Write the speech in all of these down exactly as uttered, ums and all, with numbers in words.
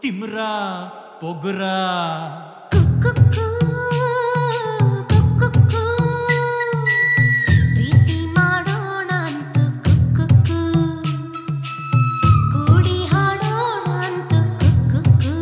ತಿಮ್ರ ಪೊಗುರ ಪ್ರೀತಿ ಮಾಡೋಣ ಅಂತ ಕುಕ್ಕು ಕೂಡಿ ಹಾಡೋಣ ಅಂತ ಕುಕ್ಕು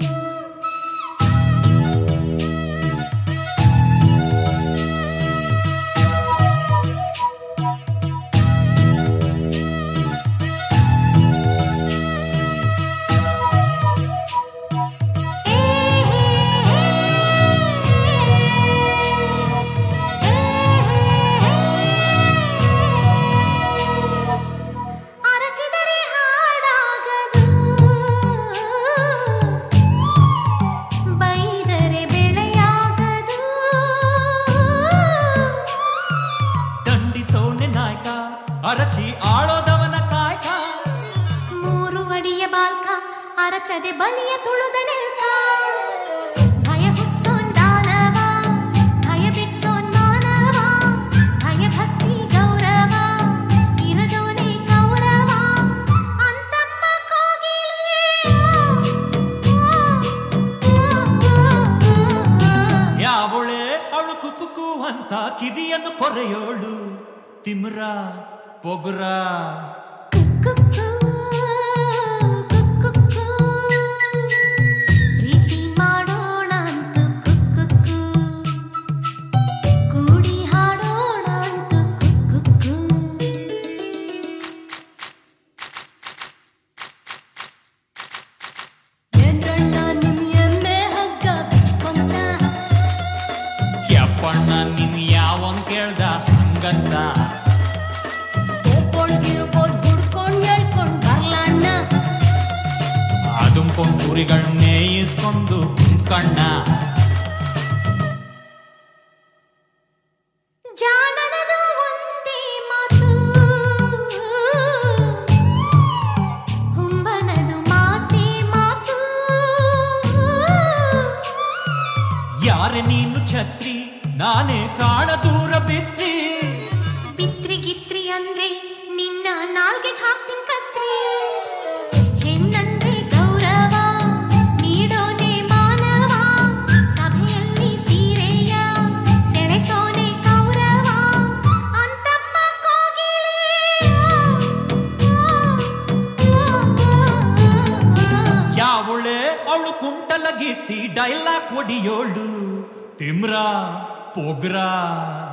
ಅರಚಿ ಆಳೋದವನ ಕಾಯ್ಕ ಮೂರು ಅಡಿಯ ಬಾಲ್ಕ ಅರಚದೆ ಬಲಿಯ ತುಳುದ ನಿಲ್ಕ ಭಯ ಹುಟ್ಸೋನ್ ದಾನವ ಭಯ ಬಿಟ್ಸೋನ್ ಮಾನವ ಭಯ ಭಕ್ತಿ ಗೌರವ ಇರದೋನೆ ಗೌರವ ಅಂತಮ್ಮ ಕೋಗಿಲೆ ಯಾವಳೆ ಅವಳು ಕುಕ್ಕು ಅಂತ ಕಿವಿಯನ್ನು ಕೊರೆಯೋಳು ತಿಮ್ರ ಪೊಗುರ ಪ್ರೀತಿ ಮಾಡೋಣ ಅಂತ ಕುಕ್ಕು ಕೂಡಿ ಹಾಡೋಣ ಅಂತ ಕುಕ್ಕು ಏನ್ರಣ್ಣ ನಿಮ್ ಎಮ್ಮೆ ಹಗ್ಗ ಬಿಚ್ಕೊಂತ ಯಪ್ಪಣ್ಣ ನಿನ್ ಯಾವಂಗ್ ಕೇಳ್ದ ಹಂಗಂತ ಅದುಂಕೊಂಡು ಕುರಿಗಳನ್ನೇ ಇಸ್ಕೊಂಡು ಕುಂತ್ಕಣ್ಣ ಜಾಣನದು ಒಂದೇ ಮಾತು ಹುಂಬನದು ಮಾತೇ ಮಾತು ಯಾರೆ ನೀನು ಛತ್ರಿ ನಾನೇ ಕಾಣ ದೂರ ಬಿತ್ರಿ ಬಿತ್ರಿ ಗಿತ್ರಿ ಅಂದ್ರೆ ನಿನ್ನ ನಾಲ್ಗೆ ಹಾಕ್ತಿನ್ ಕತ್ರಿ ಹೆಣ್ಣಂದ್ರೆ ಗೌರವ ನೀಡೋನೆ ಮಾನವ ಸಭೆಯಲ್ಲಿ ಸೀರೆಯ ಸೆಳೆಸೋನೆ ಕೌರವ ಅಂತಮ್ಮ ಕೋಗಿಲೆ ಯಾವಳೆ ಅವಳು ಕುಂಟಲ ಗೀತಿ ಡೈಲಾಗ್ ಒಡಿಯೋಳು ತಿಮ್ರ ಪೊಗ್ರ